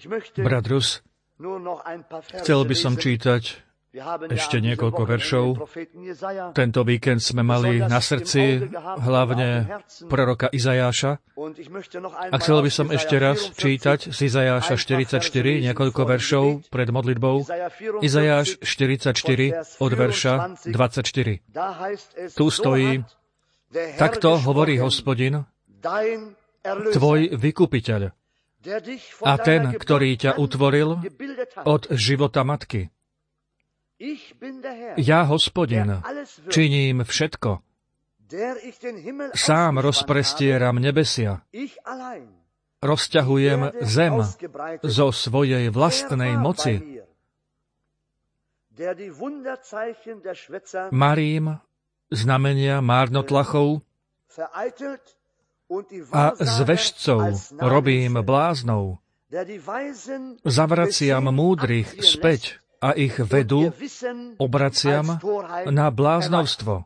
Brat Rus, chcel by som čítať ešte niekoľko veršov. Tento víkend sme mali na srdci hlavne proroka Izajáša. A chcel by som ešte raz čítať z Izajáša 44 niekoľko veršov pred modlitbou. Izajáš 44 od verša 24. Tu stojí: Takto hovorí Hospodin, tvoj vykupiteľ a ten, ktorý ťa utvoril od života matky. Ja, Hospodin, činím všetko. Sám rozprestieram nebesia. Rozťahujem zem zo svojej vlastnej moci. Marím znamenia márnotlachov a z vešcov robím bláznou. Zavraciam múdrych späť a ich vedu obraciam na bláznovstvo.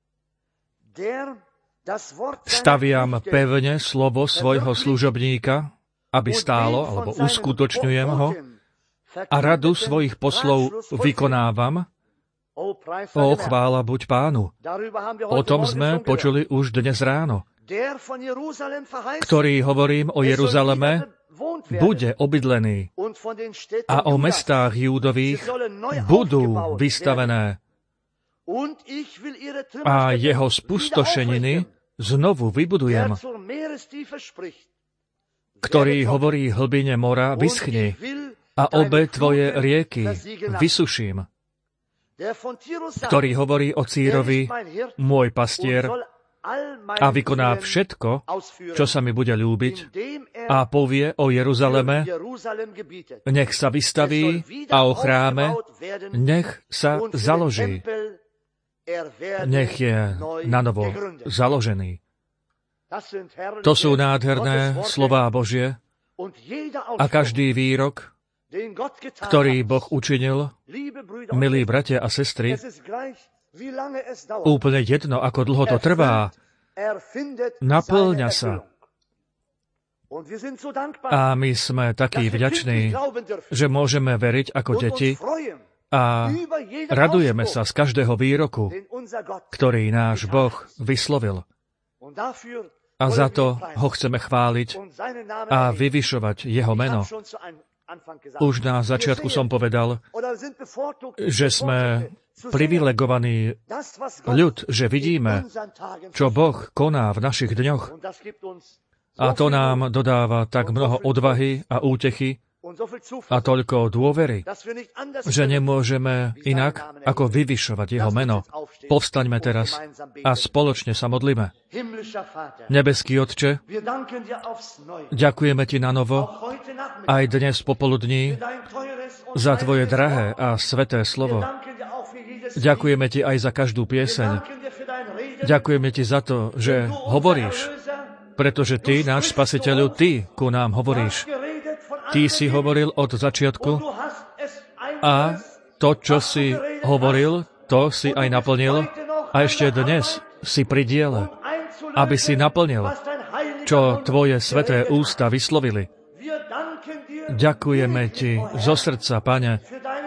Staviam pevne slovo svojho služobníka, aby stálo, alebo uskutočňujem ho, a radu svojich poslov vykonávam. O, chvála buď Pánu. O tom sme počuli už dnes ráno, ktorý, hovorím o Jeruzaleme, bude obydlený a o mestách Júdových budú vystavené a jeho spustošeniny znovu vybudujem, ktorý hovorí hlbine mora, vyschni a obe tvoje rieky vysuším, ktorý hovorí o Círovi, môj pastier, a vykoná všetko, čo sa mi bude ľúbiť, a povie o Jeruzaleme, nech sa vystaví, a o chráme, nech sa založí, nech je nanovo založený. To sú nádherné slová Božie a každý výrok, ktorý Boh učinil, milí bratia a sestry, úplne jedno, ako dlho to trvá, naplňa sa. A my sme takí vďační, že môžeme veriť ako deti a radujeme sa z každého výroku, ktorý náš Boh vyslovil. A za to ho chceme chváliť a vyvyšovať jeho meno. Už na začiatku som povedal, že sme privilegovaný ľud, že vidíme, čo Boh koná v našich dňoch. A to nám dodáva tak mnoho odvahy a útechy a toľko dôvery, že nemôžeme inak, ako vyvyšovať jeho meno. Povstaňme teraz a spoločne sa modlíme. Nebeský Otče, ďakujeme Ti na novo, aj dnes popoludní, za Tvoje drahé a sveté slovo. Ďakujeme Ti aj za každú pieseň. Ďakujeme Ti za to, že hovoríš, pretože Ty, náš Spasiteľu, Ty ku nám hovoríš. Ty si hovoril od začiatku a to, čo si hovoril, to si aj naplnil a ešte dnes si pri diele, aby si naplnil, čo Tvoje sveté ústa vyslovili. Ďakujeme Ti zo srdca, Pane,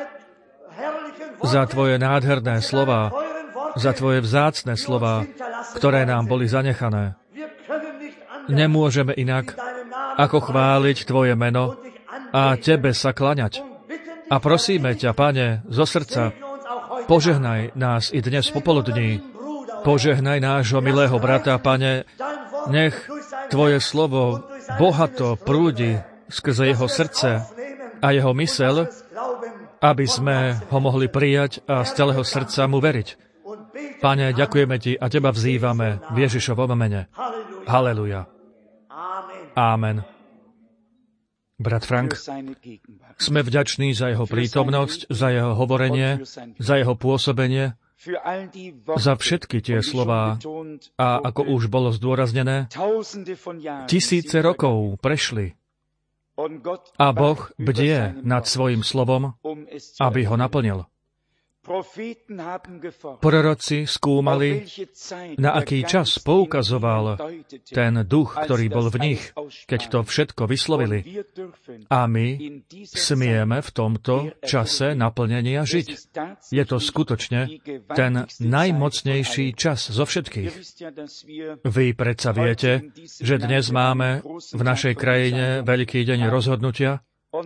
za Tvoje nádherné slová, za Tvoje vzácne slová, ktoré nám boli zanechané. Nemôžeme inak, ako chváliť Tvoje meno a Tebe sa klaňať. A prosíme ťa, Pane, zo srdca, požehnaj nás i dnes popoludní. Požehnaj nášho milého brata, Pane, nech Tvoje slovo bohato prúdi skrze jeho srdce a jeho mysel, aby sme ho mohli prijať a z celého srdca mu veriť. Pane, ďakujeme Ti a Teba vzývame v Ježišovom mene. Haleluja. Amen. Brat Frank, sme vďační za jeho prítomnosť, za jeho hovorenie, za jeho pôsobenie, za všetky tie slová. A ako už bolo zdôraznené, 1000 rokov prešli a Boh bdie nad svojim slovom, aby ho naplnil. Proroci skúmali, na aký čas poukazoval ten duch, ktorý bol v nich, keď to všetko vyslovili. A my smieme v tomto čase naplnenia žiť. Je to skutočne ten najmocnejší čas zo všetkých. Vy predsa viete, že dnes máme v našej krajine veľký deň rozhodnutia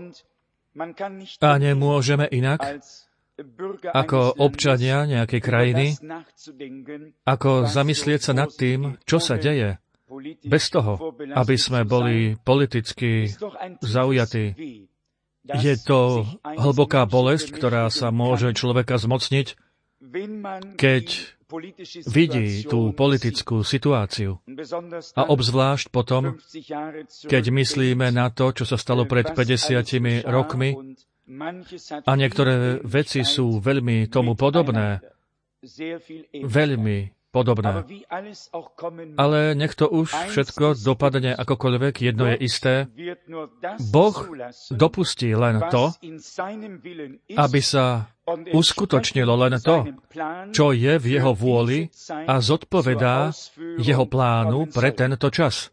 a nemôžeme inak ako občania nejakej krajiny, ako zamyslieť sa nad tým, čo sa deje, bez toho, aby sme boli politicky zaujatí. Je to hlboká bolesť, ktorá sa môže človeka zmocniť, keď vidí tú politickú situáciu. A obzvlášť potom, keď myslíme na to, čo sa stalo pred 50 rokmi, a niektoré veci sú veľmi tomu podobné, veľmi podobné. Ale nech to už všetko dopadne akokoľvek, jedno je isté. Boh dopustí len to, aby sa uskutočnilo len to, čo je v jeho vôli a zodpovedá jeho plánu pre tento čas.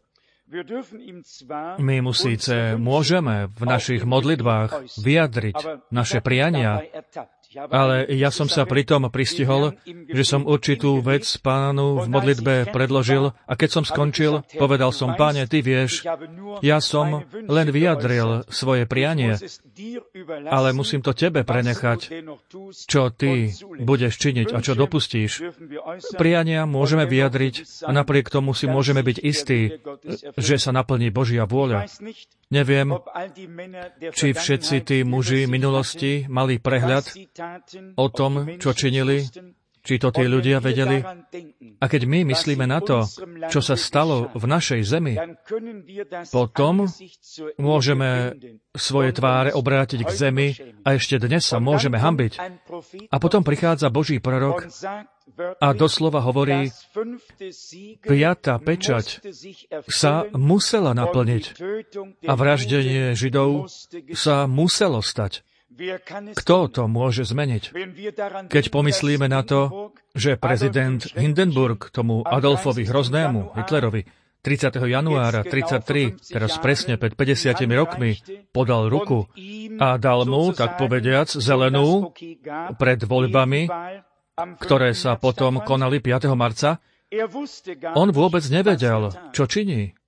My mu síce môžeme v našich modlitbách vyjadriť naše priania, ale ja som sa pritom pristihol, že som určitú vec Pánu v modlitbe predložil a keď som skončil, povedal som: Páne, Ty vieš, ja som len vyjadril svoje prianie, ale musím to Tebe prenechať, čo Ty budeš činiť a čo dopustíš. Priania môžeme vyjadriť a napriek tomu si môžeme byť istí, že sa naplní Božia vôľa. Neviem, či všetci tí muži minulosti mali prehľad o tom, čo činili, či to tí ľudia vedeli. A keď my myslíme na to, čo sa stalo v našej zemi, potom môžeme svoje tváre obrátiť k zemi a ešte dnes sa môžeme hanbiť. A potom prichádza Boží prorok a doslova hovorí, 5. pečať sa musela naplniť a vraždenie Židov sa muselo stať. Kto to môže zmeniť? Keď pomyslíme na to, že prezident Hindenburg tomu Adolfovi Hroznému, Hitlerovi, 30. januára 1933, teraz presne pred 50 rokmi, podal ruku a dal mu, tak povediac, zelenú pred voľbami, ktoré sa potom konali 5. marca, on vôbec nevedel, čo činí.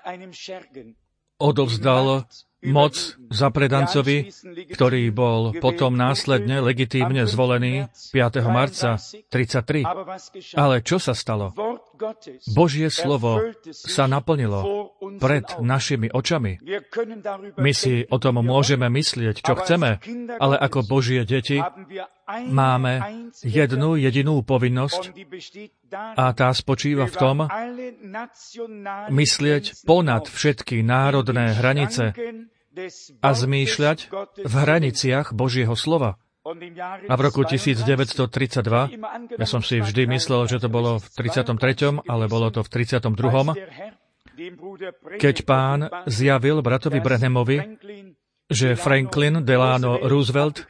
Odovzdal moc zapredancovi, ktorý bol potom následne legitímne zvolený 5. marca 1933. Ale čo sa stalo? Božie slovo sa naplnilo pred našimi očami. My si o tom môžeme myslieť, čo chceme, ale ako Božie deti máme jednu jedinú povinnosť a tá spočíva v tom myslieť ponad všetky národné hranice a zmýšľať v hraniciach Božieho slova. A v roku 1932, ja som si vždy myslel, že to bolo v 33., ale bolo to v 32., keď Pán zjavil bratovi Branhamovi, že Franklin Delano Roosevelt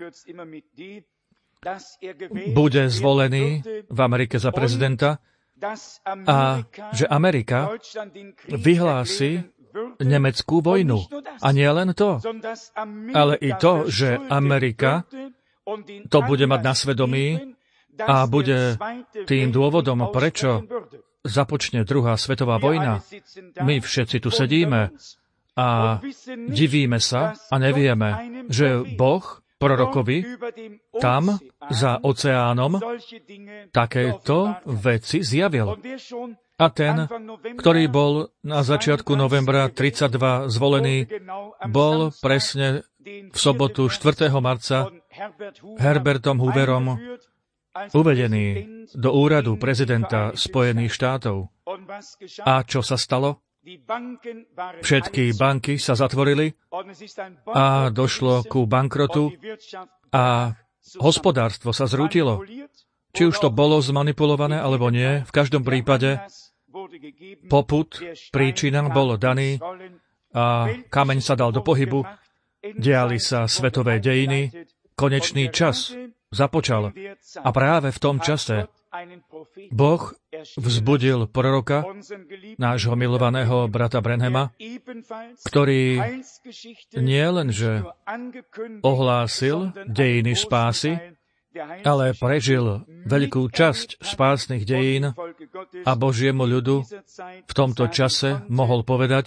bude zvolený v Amerike za prezidenta a že Amerika vyhlási nemeckú vojnu. A nie len to, ale i to, že Amerika to bude mať na svedomí a bude tým dôvodom, prečo započne druhá svetová vojna. My všetci tu sedíme a divíme sa a nevieme, že Boh prorokovi tam za oceánom takéto veci zjavil. A ten, ktorý bol na začiatku novembra 32 zvolený, bol presne v sobotu 4. marca Herbertom Hooverom uvedený do úradu prezidenta Spojených štátov. A čo sa stalo? Všetky banky sa zatvorili a došlo ku bankrotu a hospodárstvo sa zrútilo. Či už to bolo zmanipulované alebo nie, v každom prípade popud, príčina bol daný a kameň sa dal do pohybu, diali sa svetové dejiny, konečný čas započal. A práve v tom čase Boh vzbudil proroka, nášho milovaného brata Branhama, ktorý nielenže ohlásil dejiny spásy, ale prežil veľkú časť spásnych dejín a Božiemu ľudu v tomto čase mohol povedať,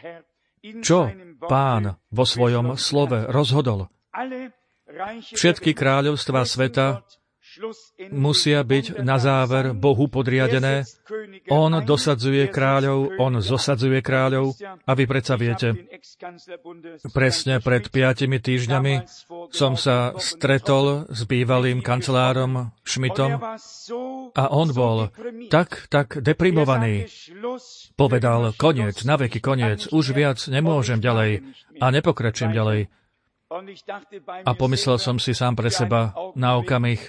čo Pán vo svojom slove rozhodol. Všetky kráľovstvá sveta musia byť na záver Bohu podriadené. On dosadzuje kráľov, on zosadzuje kráľov. A vy predsa viete, presne pred 5 týždňami som sa stretol s bývalým kancelárom Schmidtom a on bol tak deprimovaný. Povedal, koniec, naveky koniec, už viac nemôžem ďalej a nepokračujem ďalej. A pomyslel som si sám pre seba na okamih,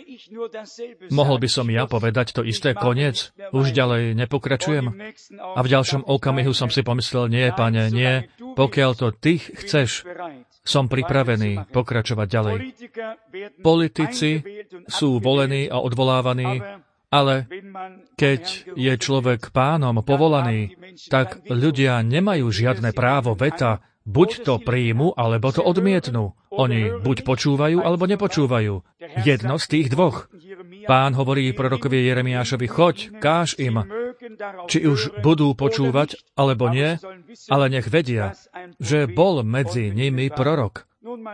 mohol by som ja povedať to isté, koniec, už ďalej nepokračujem. A v ďalšom okamihu som si pomyslel, nie, Pane, nie, pokiaľ to Ty chceš, som pripravený pokračovať ďalej. Politici sú volení a odvolávaní, ale keď je človek Pánom povolaný, tak ľudia nemajú žiadne právo veta, buď to príjmu, alebo to odmietnú. Oni buď počúvajú, alebo nepočúvajú. Jedno z tých dvoch. Pán hovorí prorokovi Jeremiášovi, choď, káž im, či už budú počúvať, alebo nie, ale nech vedia, že bol medzi nimi prorok.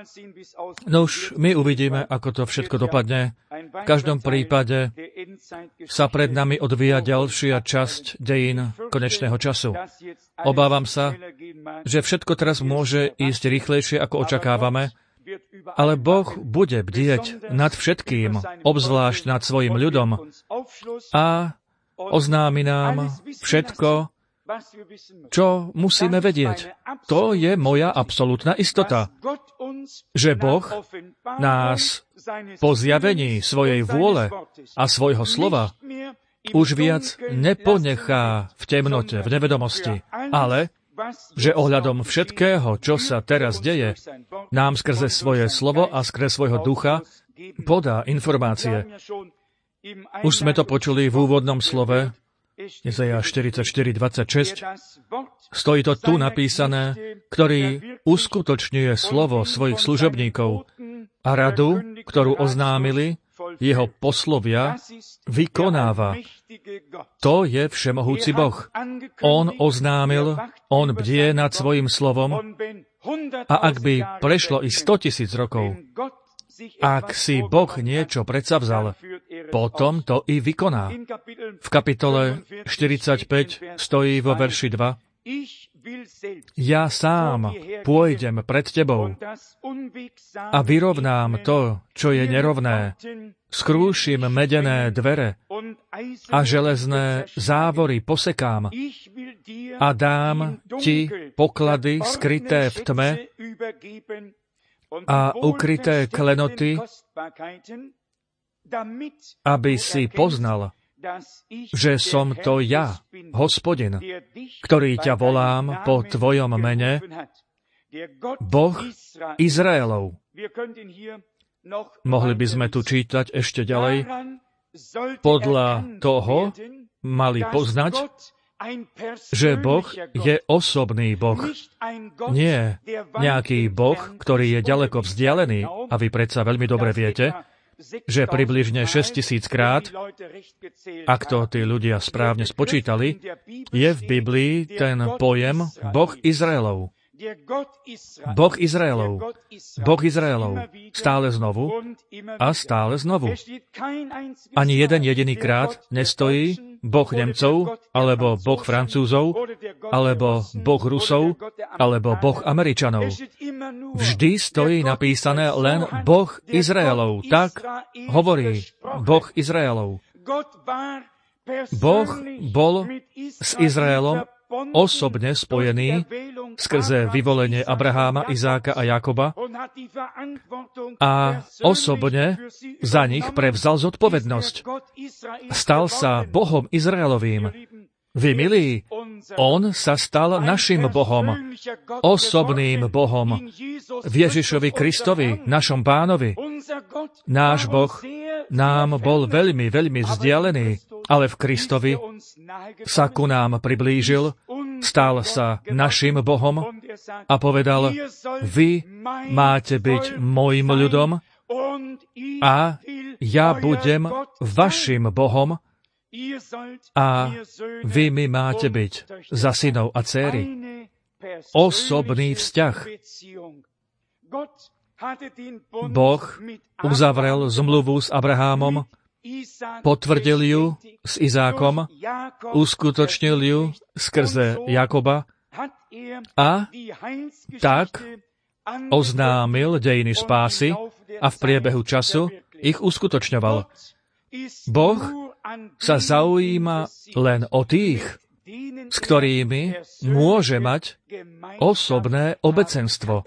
Nuž, my uvidíme, ako to všetko dopadne. V každom prípade sa pred nami odvíja ďalšia časť dejín konečného času. Obávam sa, že všetko teraz môže ísť rýchlejšie, ako očakávame, ale Boh bude bdieť nad všetkým, obzvlášť nad svojim ľudom a oznámi nám všetko, čo musíme vedieť. To je moja absolútna istota, že Boh nás po zjavení svojej vôle a svojho slova už viac neponechá v temnote, v nevedomosti, ale že ohľadom všetkého, čo sa teraz deje, nám skrze svoje slovo a skrze svojho ducha podá informácie. Už sme to počuli v úvodnom slove, Jezaja 44:26, stojí to tu napísané, ktorý uskutočňuje slovo svojich služobníkov a radu, ktorú oznámili, jeho poslovia vykonáva. To je všemohúci Boh. On oznámil, on bdie nad svojim slovom a ak by prešlo i 100 000 rokov, ak si Boh niečo predsavzal, potom to i vykoná. V kapitole 45 stojí vo verši 2, ja sám pôjdem pred tebou a vyrovnám to, čo je nerovné. Skrúšim medené dvere a železné závory posekám a dám ti poklady skryté v tme a ukryté klenoty, aby si poznal, že som to ja, Hospodin, ktorý ťa volám po tvojom mene, Boh Izraelov. Mohli by sme tu čítať ešte ďalej. Podľa toho mali poznať, že Boh je osobný Boh. Nie nejaký Boh, ktorý je ďaleko vzdialený. A vy predsa veľmi dobre viete, že približne 6 000 krát, ak to tí ľudia správne spočítali, je v Biblii ten pojem Boh Izraelov. Boh Izraelov. Boh Izraelov. Stále znovu a stále znovu. Ani jeden jediný krát nestojí Boh Nemcov, alebo Boh Francúzov, alebo Boh Rusov, alebo Boh Američanov. Vždy stojí napísané len Boh Izraelov. Tak hovorí Boh Izraelov. Boh bol s Izraelom osobne spojený skrze vyvolenie Abraháma, Izáka a Jakoba a osobne za nich prevzal zodpovednosť. Stal sa Bohom Izraelovým. Vy, milí, on sa stal našim Bohom, osobným Bohom, v Ježišovi Kristovi, našom Pánovi. Náš Boh nám bol veľmi, veľmi vzdialený, ale v Kristovi sa ku nám priblížil, stal sa našim Bohom a povedal, vy máte byť mojim ľudom a ja budem vašim Bohom a vy mi máte byť za synov a dcéry. Osobný vzťah. Boh uzavrel zmluvu s Abrahámom, potvrdil ju s Izákom, uskutočnil ju skrze Jakoba a tak oznámil dejiny spásy a v priebehu času ich uskutočňoval. Boh sa zaujíma len o tých, s ktorými môže mať osobné obecenstvo.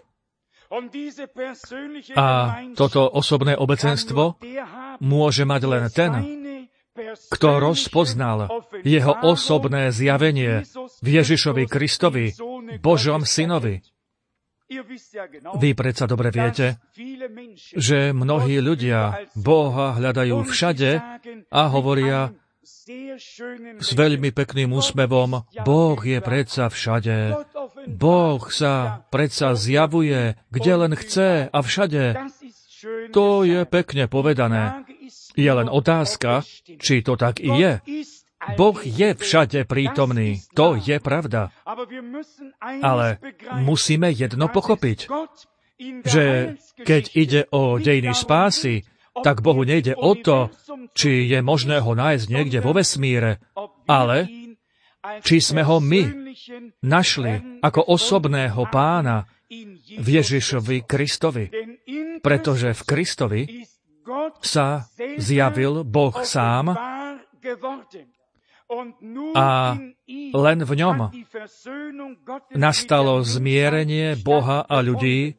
A toto osobné obecenstvo môže mať len ten, kto rozpoznal jeho osobné zjavenie v Ježišovi Kristovi, Božom synovi. Vy predsa dobre viete, že mnohí ľudia Boha hľadajú všade a hovoria s veľmi pekným úsmevom, Boh je predsa všade. Boh sa predsa zjavuje, kde len chce a všade. To je pekne povedané. Je len otázka, či to tak i je. Boh je všade prítomný, to je pravda. Ale musíme jedno pochopiť, že keď ide o dejiny spásy, tak Bohu nejde o to, či je možné ho nájsť niekde vo vesmíre, ale či sme ho my našli ako osobného Pána v Ježišovi Kristovi. Pretože v Kristovi sa zjavil Boh sám a len v ňom nastalo zmierenie Boha a ľudí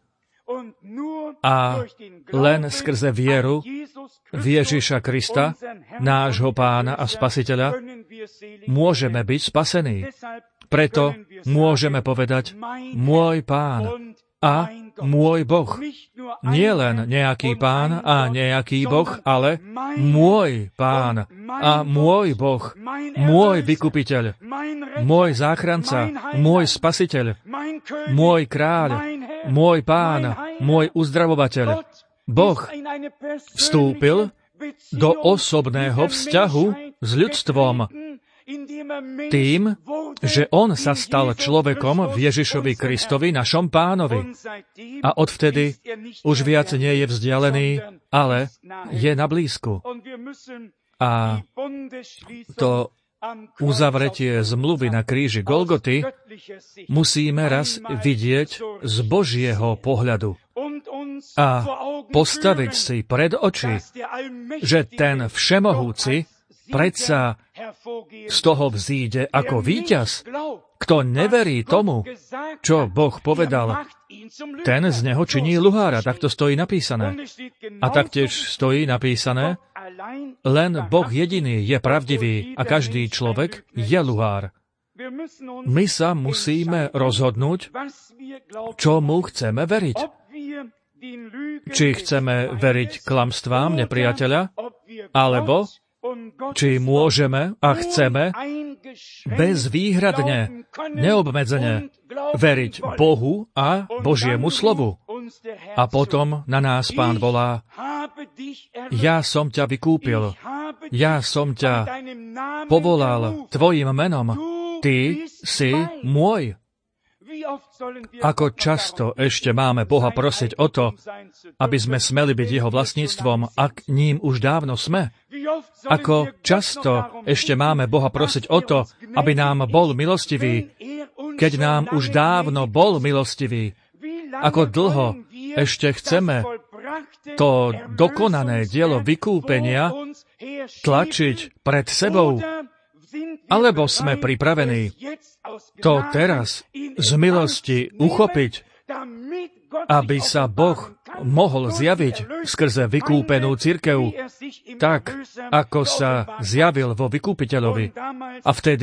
a len skrze vieru v Ježiša Krista, nášho Pána a Spasiteľa, môžeme byť spasení. Preto môžeme povedať môj Pán a môj Boh. Nie len nejaký Pán a nejaký Boh, ale môj Pán a môj Boh, môj vykupiteľ, môj záchranca, môj spasiteľ, môj kráľ, môj Pán, môj uzdravovateľ. Boh vstúpil do osobného vzťahu s ľudstvom tým, že on sa stal človekom v Ježišovi Kristovi, našom Pánovi. A odvtedy už viac nie je vzdialený, ale je na blízku. A to uzavretie zmluvy na kríži Golgoty musíme raz vidieť z Božieho pohľadu a postaviť si pred oči, že ten všemohúci predsa z toho vzíde ako víťaz. Kto neverí tomu, čo Boh povedal, ten z neho činí luhára. Tak to stojí napísané. A taktiež stojí napísané, len Boh jediný je pravdivý a každý človek je luhár. My sa musíme rozhodnúť, čomu chceme veriť. Či chceme veriť klamstvám nepriateľa, alebo či môžeme a chceme bezvýhradne, neobmedzene veriť Bohu a Božiemu slovu. A potom na nás Pán volá, ja som ťa vykúpil, ja som ťa povolal tvojim menom, ty si môj. Ako často ešte máme Boha prosiť o to, aby sme smeli byť jeho vlastníctvom, ak ním už dávno sme? Ako často ešte máme Boha prosiť o to, aby nám bol milostivý, keď nám už dávno bol milostivý? Ako dlho ešte chceme to dokonané dielo vykúpenia tlačiť pred sebou? Alebo sme pripravení to teraz z milosti uchopiť, aby sa Boh mohol zjaviť skrze vykúpenú cirkev, tak, ako sa zjavil vo vykúpiteľovi. A vtedy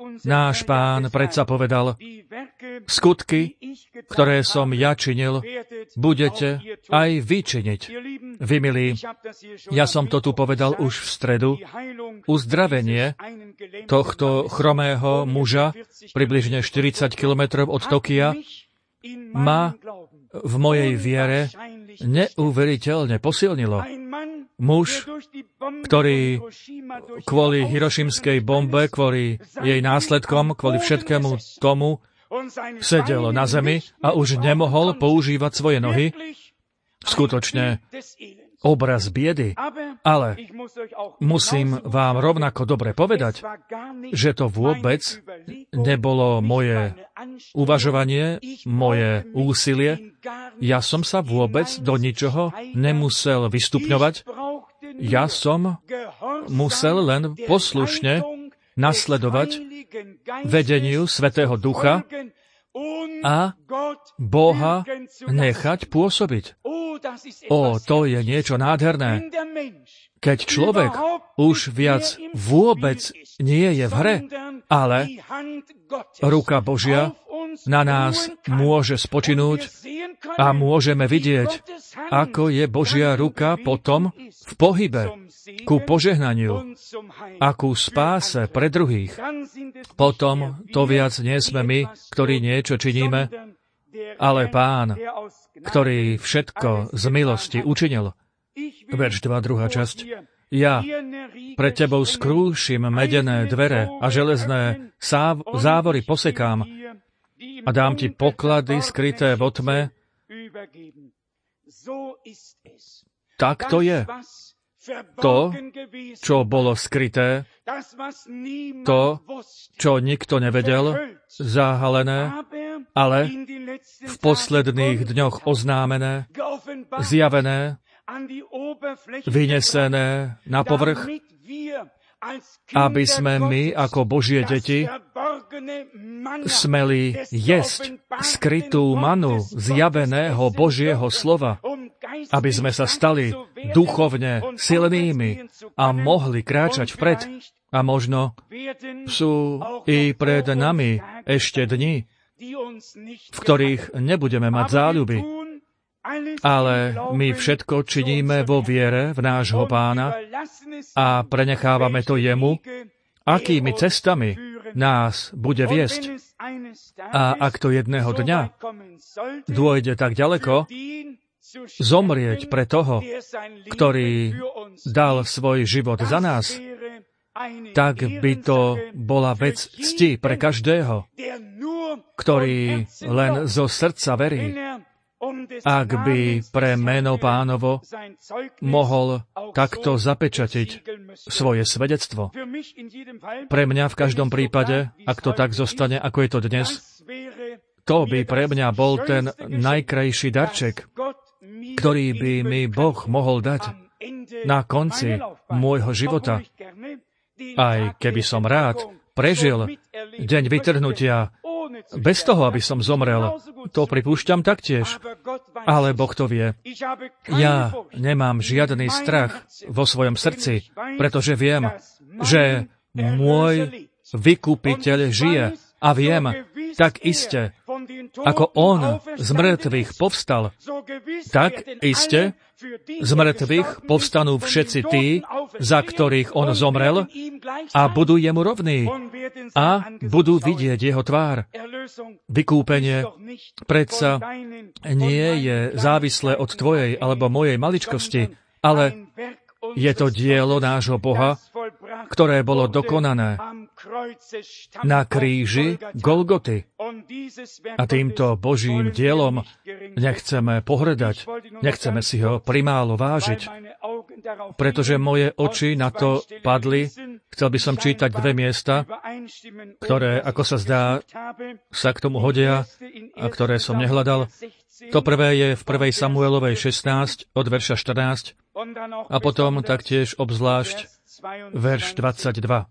náš Pán predsa povedal, skutky, ktoré som ja činil, budete aj vy činiť. Vy, milí, ja som to tu povedal už v stredu, uzdravenie tohto chromého muža, približne 40 kilometrov od Tokia, ma v mojej viere neuveriteľne posilnilo. Muž, ktorý kvôli hirošimskej bombe, kvôli jej následkom, kvôli všetkému tomu, sedel na zemi a už nemohol používať svoje nohy. Skutočne obraz biedy. Ale musím vám rovnako dobre povedať, že to vôbec nebolo moje uvažovanie, moje úsilie. Ja som sa vôbec do ničoho nemusel vystupňovať. Ja som musel len poslušne nasledovať vedeniu Svätého Ducha a Boha nechať pôsobiť. To je niečo nádherné. Keď človek už viac vôbec nie je v hre, ale ruka Božia na nás môže spočinúť a môžeme vidieť, ako je Božia ruka potom v pohybe ku požehnaniu a ku spáse pre druhých. Potom to viac nie sme my, ktorí niečo činíme, ale Pán, ktorý všetko z milosti učinil. Verš 2, druhá časť. Ja pred tebou skrúšim medené dvere a železné závory posekám a dám ti poklady skryté vo tme. Tak to je. To, čo bolo skryté, to, čo nikto nevedel, zahalené, ale v posledných dňoch oznámené, zjavené, vynesené na povrch, aby sme my, ako Božie deti, smeli jesť skrytú manu zjaveného Božieho slova, aby sme sa stali duchovne silnými a mohli kráčať vpred. A možno sú i pred nami ešte dni, v ktorých nebudeme mať záľuby. Ale my všetko činíme vo viere v nášho Pána a prenechávame to jemu, akými cestami nás bude viesť. A ak to jedného dňa dôjde tak ďaleko, zomrieť pre toho, ktorý dal svoj život za nás, tak by to bola vec cti pre každého, ktorý len zo srdca verí. Ak by pre meno Pánovo mohol takto zapečatiť svoje svedectvo. Pre mňa v každom prípade, ak to tak zostane, ako je to dnes, to by pre mňa bol ten najkrajší darček, ktorý by mi Boh mohol dať na konci môjho života. Aj keby som rád prežil deň vytrhnutia bez toho, aby som zomrel, to pripúšťam taktiež. Ale Boh to vie. Ja nemám žiadny strach vo svojom srdci, pretože viem, že môj vykupiteľ žije a viem, tak iste, ako on z mŕtvych povstal, tak iste z mŕtvych povstanú všetci tí, za ktorých on zomrel a budú jemu rovní a budú vidieť jeho tvár. Vykúpenie predsa nie je závislé od tvojej alebo mojej maličkosti, ale je to dielo nášho Boha, ktoré bolo dokonané na kríži Golgoty. A týmto Božím dielom nechceme pohrdať, nechceme si ho primálo vážiť, pretože moje oči na to padli. Chcel by som čítať 2 miesta, ktoré, ako sa zdá, sa k tomu hodia a ktoré som nehľadal. To prvé je v 1. Samuelovej 16 od verša 14 a potom taktiež obzvlášť verš 22.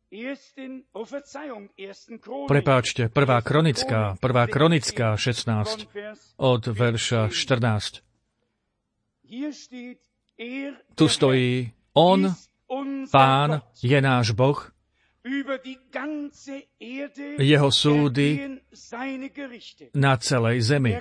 Prepáčte, 1. kronická 16 od verša 14. Tu stojí: On, Pán, je náš Boh, jeho súdy na celej zemi.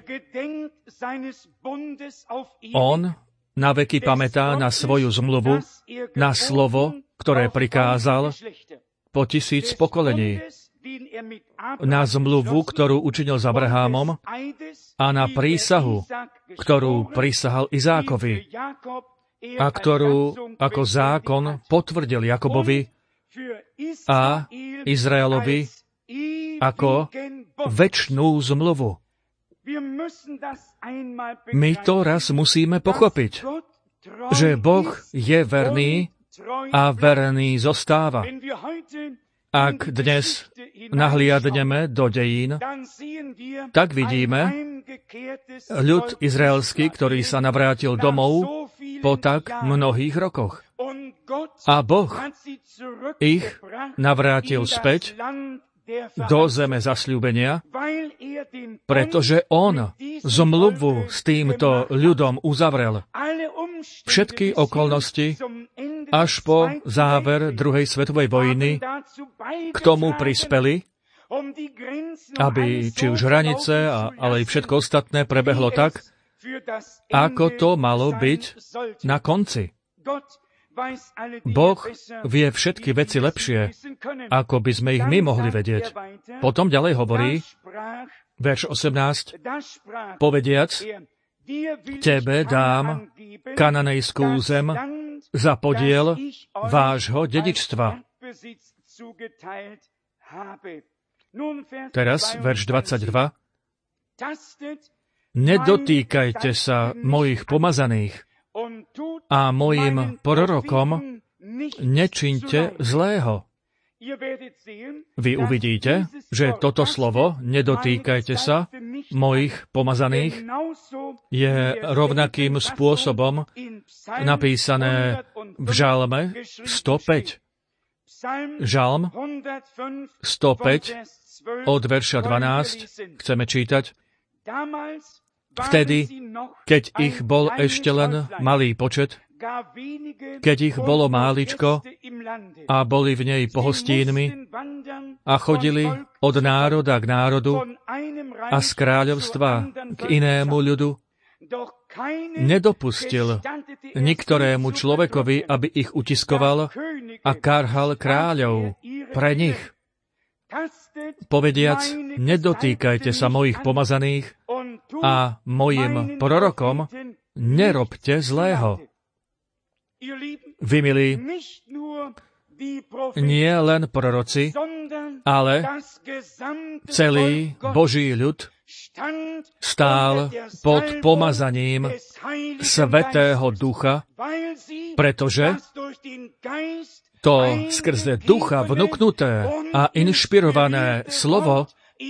On naveky pamätá na svoju zmluvu, na slovo, ktoré prikázal po 1000 pokolení, na zmluvu, ktorú učinil s Abrahámom a na prísahu, ktorú prisahal Izákovi a ktorú ako zákon potvrdil Jakobovi a Izraelovi ako večnú zmluvu. My to raz musíme pochopiť, že Boh je verný a verný zostáva. Ak dnes nahliadneme do dejín, tak vidíme ľud izraelský, ktorý sa navrátil domov po tak mnohých rokoch. A Boh ich navrátil späť do zeme zasľúbenia, pretože on zmluvu s týmto ľudom uzavrel. Všetky okolnosti až po záver druhej svetovej vojny k tomu prispeli, aby či už hranice, ale i všetko ostatné prebehlo tak, ako to malo byť na konci. Boh vie všetky veci lepšie, ako by sme ich my mohli vedieť. Potom ďalej hovorí, verš 18, povediac, tebe dám kananejskú zem za podiel vášho dedičstva. Teraz verš 22. Nedotýkajte sa mojich pomazaných a mojim prorokom nečiňte zlého. Vy uvidíte, že toto slovo, nedotýkajte sa mojich pomazaných, je rovnakým spôsobom napísané v Žalme 105. Žalm 105 od verša 12 chceme čítať. Vtedy, keď ich bol ešte len malý počet, keď ich bolo máličko a boli v nej pohostínmi a chodili od národa k národu a z kráľovstva k inému ľudu, nedopustil niktorému človekovi, aby ich utiskoval a karhal kráľov pre nich. Povediac, nedotýkajte sa mojich pomazaných a mojim prorokom nerobte zlého. Vy, milí, nie len proroci, ale celý Boží ľud stál pod pomazaním Svätého Ducha, pretože to skrze Ducha vnuknuté a inšpirované slovo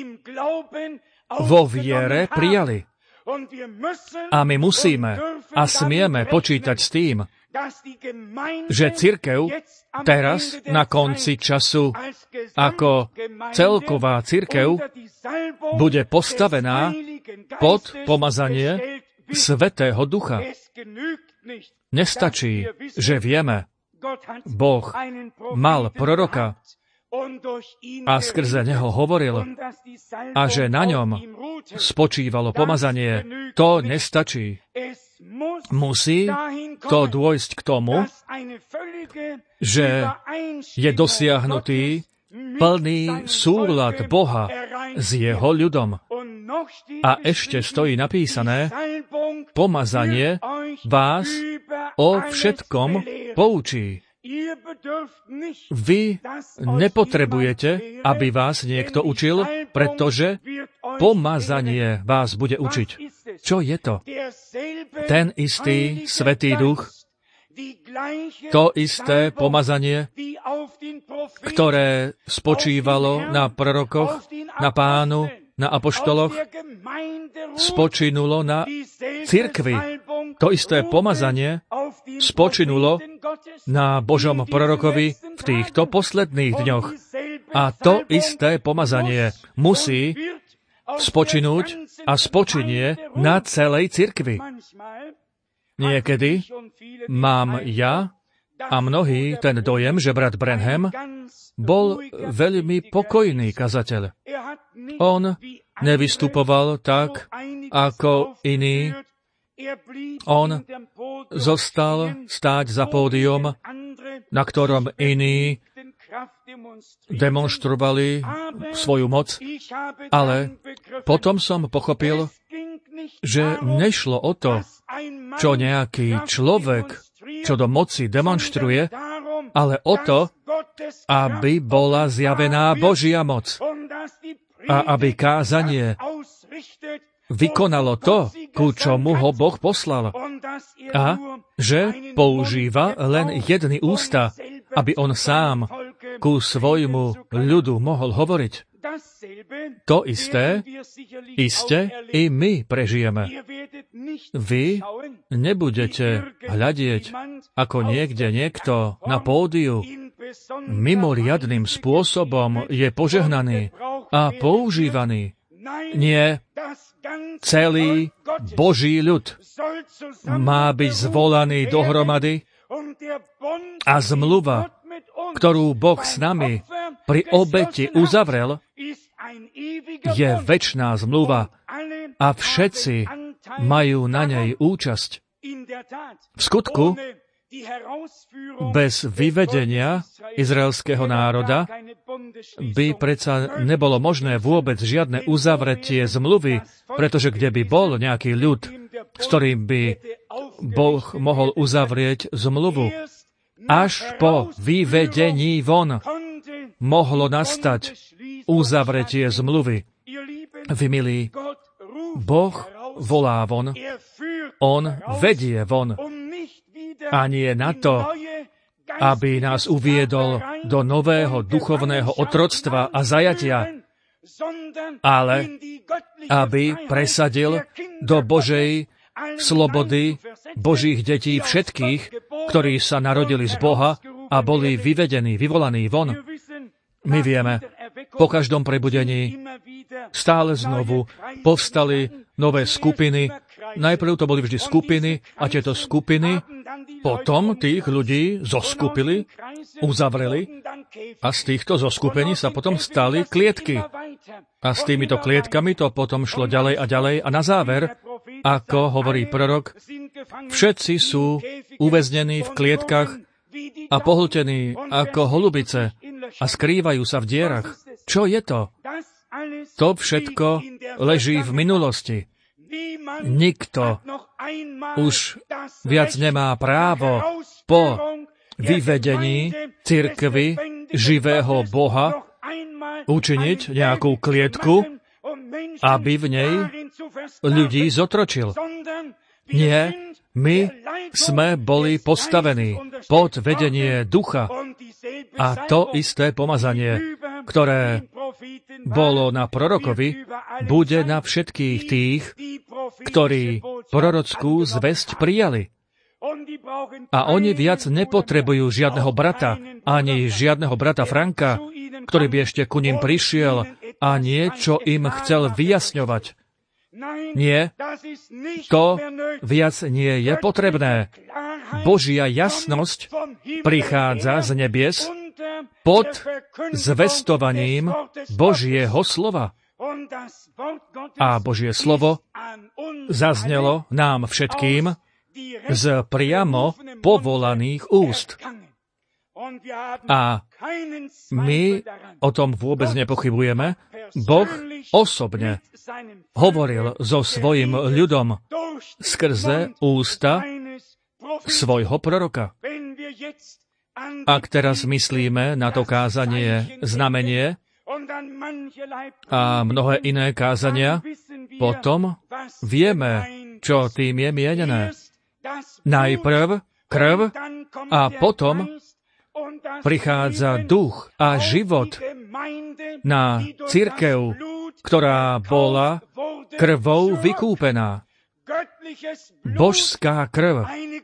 vo viere prijali. A my musíme a smieme počítať s tým, že cirkev teraz na konci času ako celková cirkev bude postavená pod pomazanie Svätého Ducha. Nestačí, že vieme, Boh mal proroka a skrze neho hovoril a že na ňom spočívalo pomazanie. To nestačí. Musí to dôjsť k tomu, že je dosiahnutý plný súlad Boha s jeho ľudom. A ešte stojí napísané, pomazanie vás o všetkom poučí. Vy nepotrebujete, aby vás niekto učil, pretože pomazanie vás bude učiť. Čo je to? Ten istý Svätý Duch, to isté pomazanie, ktoré spočívalo na prorokoch, na Pánu, na apoštoloch, spočinulo na cirkvi. To isté pomazanie spočinulo na Božom prorokovi v týchto posledných dňoch. A to isté pomazanie musí spočinúť a spočinie na celej cirkvi. Niekedy mám ja A mnohí ten dojem, že brat Branham bol veľmi pokojný kazateľ. On nevystupoval tak, ako iní. On zostal stáť za pódium, na ktorom iní demonštrovali svoju moc, ale potom som pochopil, že nešlo o to, čo nejaký človek, čo do moci demonštruje, ale o to, aby bola zjavená Božia moc a aby kázanie vykonalo to, ku čomu ho Boh poslal. A že používa len jedny ústa, aby on sám ku svojmu ľudu mohol hovoriť. To isté, iste i my prežijeme. Vy nebudete hľadieť, ako niekde niekto na pódiu mimoriadnym spôsobom je požehnaný a používaný. Nie, celý Boží ľud má byť zvolaný dohromady a zmluva, ktorú Boh s nami pri obeti uzavrel, je večná zmluva a všetci majú na nej účasť. V skutku, bez vyvedenia izraelského národa by predsa nebolo možné vôbec žiadne uzavretie zmluvy, pretože kde by bol nejaký ľud, s ktorým by Boh mohol uzavrieť zmluvu, až po vyvedení von mohlo nastať uzavretie zmluvy. Vy, milí, Boh volá von, on vedie von. A nie na to, aby nás uviedol do nového duchovného otroctva a zajatia, ale aby presadil do Božej slobody Božích detí všetkých, ktorí sa narodili z Boha a boli vyvedení, vyvolaní von. My vieme, po každom prebudení stále znovu povstali nové skupiny. Najprv to boli vždy skupiny a tieto skupiny potom tých ľudí zoskupili, uzavreli a z týchto zoskupení sa potom stali klietky. A s týmito klietkami to potom šlo ďalej a ďalej a na záver, ako hovorí prorok, všetci sú uväznení v klietkach a pohltení ako holubice a skrývajú sa v dierach. Čo je to? To všetko leží v minulosti. Nikto už viac nemá právo po vyvedení cirkvi živého Boha učiniť nejakú klietku, aby v nej ľudí zotročil. Nie, my sme boli postavení pod vedenie ducha a to isté pomazanie, ktoré bolo na prorokovi, bude na všetkých tých, ktorí prorockú zvesť prijali. A oni viac nepotrebujú žiadneho brata, ani žiadneho brata Franka, ktorý by ešte ku ním prišiel a niečo im chcel vyjasňovať. Nie, to viac nie je potrebné. Božia jasnosť prichádza z nebies pod zvestovaním Božieho slova. A Božie slovo zaznelo nám všetkým z priamo povolaných úst. A my o tom vôbec nepochybujeme. Boh osobne hovoril so svojim ľudom skrze ústa svojho proroka. Ak teraz myslíme na to kázanie znamenie a mnohé iné kázania, potom vieme, čo tým je mienené. Najprv krv a potom prichádza duch a život na cirkev, ktorá bola krvou vykúpená. Božská krv,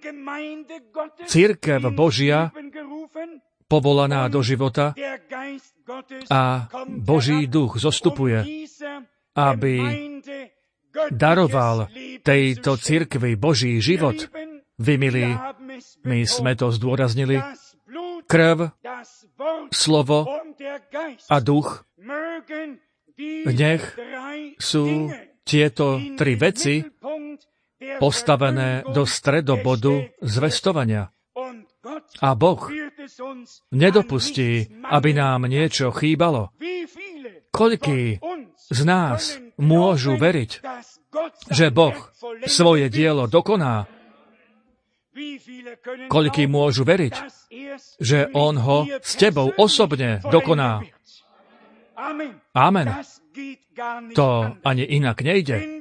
cirkev Božia, povolaná do života a Boží duch zostupuje, aby daroval tejto cirkvi Boží život. Vy, milí, My sme to zdôraznili. Krv, slovo a duch, nech sú tieto tri veci postavené do stredobodu zvestovania. A Boh nedopustí, aby nám niečo chýbalo. Koľkí z nás môžu veriť, že Boh svoje dielo dokoná? Koľkí môžu veriť, že On ho s tebou osobne dokoná? Amen. To ani inak nejde.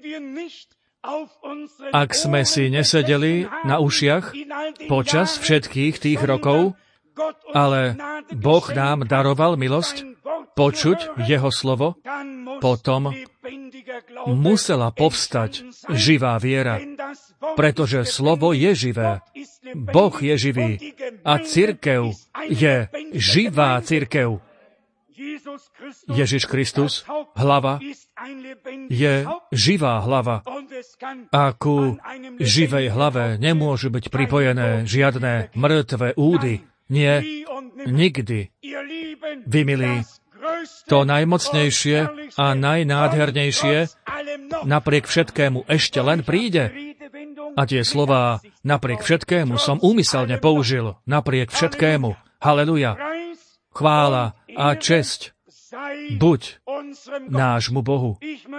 Ak sme si nesedeli na ušiach počas všetkých tých rokov, ale Boh nám daroval milosť počuť Jeho slovo, potom musela povstať živá viera, pretože slovo je živé. Boh je živý a cirkev je živá cirkev. Ježiš Kristus, hlava, je živá hlava. A ku živej hlave nemôžu byť pripojené žiadne mŕtve údy. Nie, nikdy. Vy, milí, to najmocnejšie a najnádhernejšie napriek všetkému ešte len príde. A tie slová napriek všetkému som úmyselne použil. Napriek všetkému. Haleluja. Chvála a česť buď nášmu Bohu.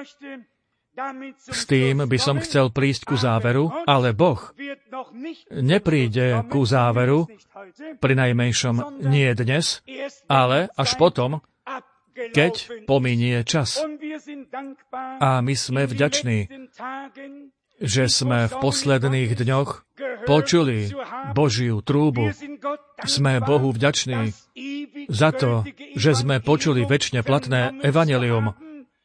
S tým by som chcel prísť ku záveru, ale Boh nepríde ku záveru, prinajmenšom nie dnes, ale až potom, keď pominie čas. A my sme vďační, že sme v posledných dňoch počuli Božiu trúbu. Sme Bohu vďační za to, že sme počuli večne platné evanjelium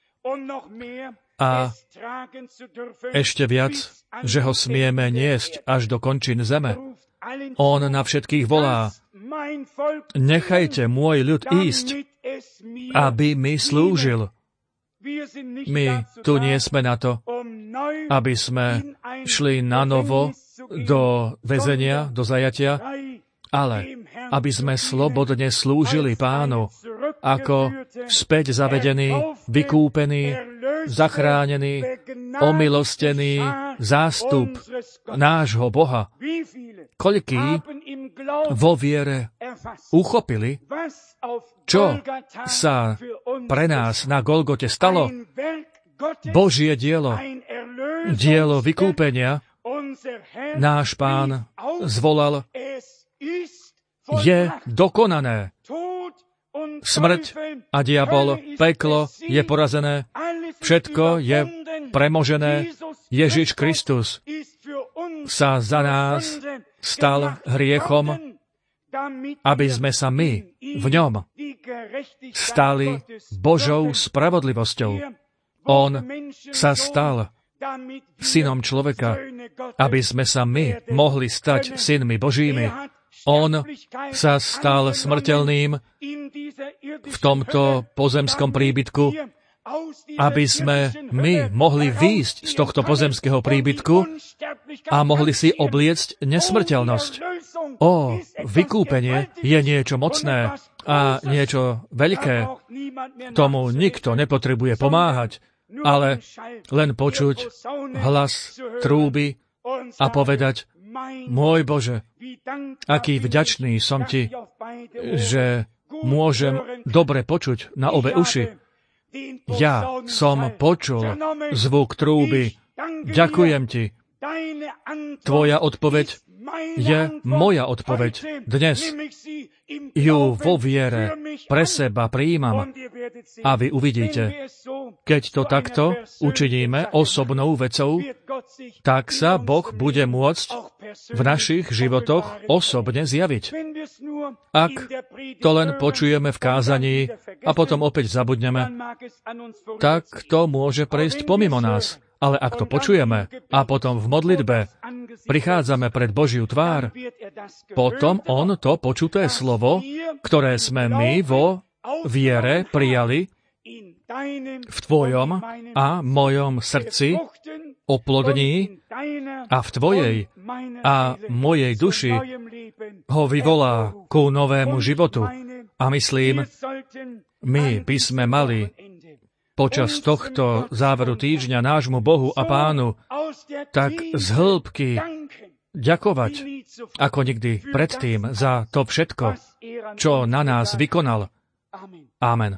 a ešte viac, že ho smieme niesť až do končín zeme. On na všetkých volá: nechajte môj ľud ísť, aby mi slúžil. My tu nie sme na to, aby sme šli na novo do väzenia, do zajatia, ale aby sme slobodne slúžili Pánu, ako späť zavedení, vykúpení, zachránení, omilostený zástup nášho Boha. Koľkí vo viere uchopili, čo sa pre nás na Golgote stalo? Božie dielo, dielo vykúpenia. Náš Pán zvolal: je dokonané. Smrť a diabol, peklo je porazené. Všetko je premožené. Ježiš Kristus sa za nás stal hriechom, aby sme sa my v ňom stali Božou spravodlivosťou. On sa stal synom človeka, aby sme sa my mohli stať synmi Božími. On sa stal smrteľným v tomto pozemskom príbytku, aby sme my mohli výjsť z tohto pozemského príbytku a mohli si obliecť nesmrteľnosť. Vykúpenie je niečo mocné a niečo veľké. Tomu nikto nepotrebuje pomáhať, ale len počuť hlas trúby a povedať: môj Bože, aký vďačný som Ti, že môžem dobre počuť na obe uši. Ja som počul zvuk trúby. Ďakujem Ti. Tvoja odpoveď je moja odpoveď. Dnes ju vo viere pre seba prijímam. A vy uvidíte, keď to takto učiníme osobnou vecou, tak sa Boh bude môcť v našich životoch osobne zjaviť. Ak to len počujeme v kázaní a potom opäť zabudneme, tak to môže prejsť pomimo nás. Ale ak to počujeme a potom v modlitbe prichádzame pred Božiu tvár, potom On to počuté slovo, ktoré sme my vo viere prijali v Tvojom a mojom srdci, oplodní a v tvojej a mojej duši ho vyvolá ku novému životu. A myslím, my by sme mali počas tohto záveru týždňa nášmu Bohu a Pánu tak z hĺbky ďakovať, ako nikdy predtým, za to všetko, čo na nás vykonal. Amen.